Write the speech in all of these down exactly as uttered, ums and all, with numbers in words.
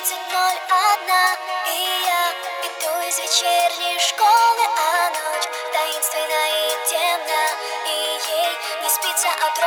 одиннадцать ноль один, и я иду из вечерней школы, а ночь таинственна и темна, и ей не спится от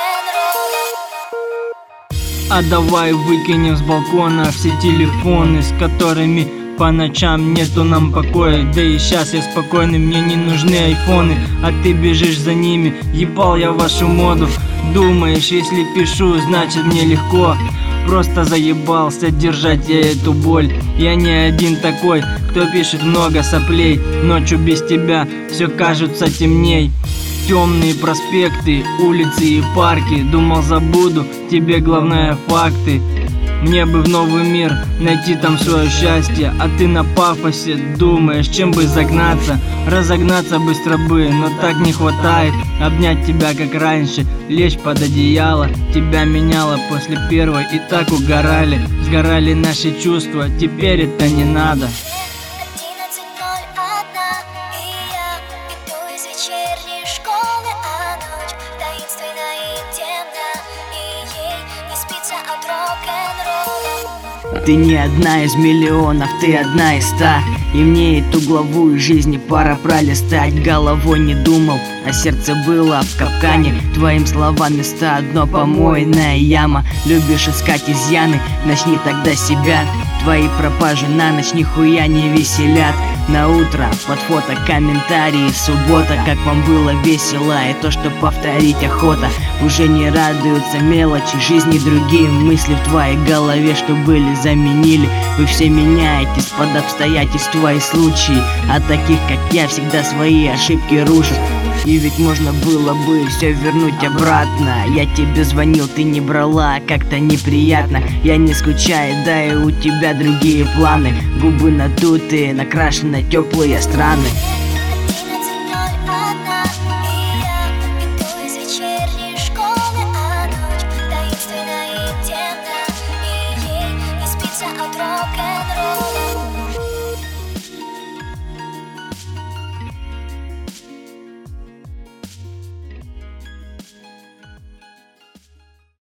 рок-н-ролла. А давай выкинем с балкона все телефоны, с которыми по ночам нету нам покоя. Да и сейчас я спокойный, мне не нужны айфоны, а ты бежишь за ними, ебал я вашу моду. Думаешь, если пишу, значит мне легко. Просто заебался держать я эту боль. Я не один такой, кто пишет много соплей. Ночью без тебя все кажется темней. Темные проспекты, улицы и парки. Думал, забуду, тебе главное факты. Мне бы в новый мир найти там свое счастье, а ты на пафосе думаешь, чем бы загнаться. Разогнаться быстро бы, но так не хватает. Обнять тебя как раньше, лечь под одеяло. Тебя меняло после первой, и так угорали. Сгорали наши чувства, теперь это не надо. одиннадцать ноль один, и я иду из вечерней школы, а ночь таинственна и темна, и ей не спится от рок-н-ролла. Ты не одна из миллионов, ты одна из ста. И мне эту главу из жизни пора пролистать. Головой не думал, а сердце было в капкане. Твоим словам места одно помойная яма. Любишь искать изъяны, начни тогда себя. Твои пропажи на ночь нихуя не веселят. На утро под фото комментарии, суббота. Как вам было весело, и то, что повторить охота. Уже не радуются мелочи жизни другим. Мысли в твоей голове, что были, заменили. Вы все меняетесь под обстоятельства и случаи. А таких, как я, всегда свои ошибки рушат. И ведь можно было бы все вернуть обратно. Я тебе звонил, ты не брала, как-то неприятно. Я не скучаю, да и у тебя другие планы. Губы надутые, накрашены теплые страны.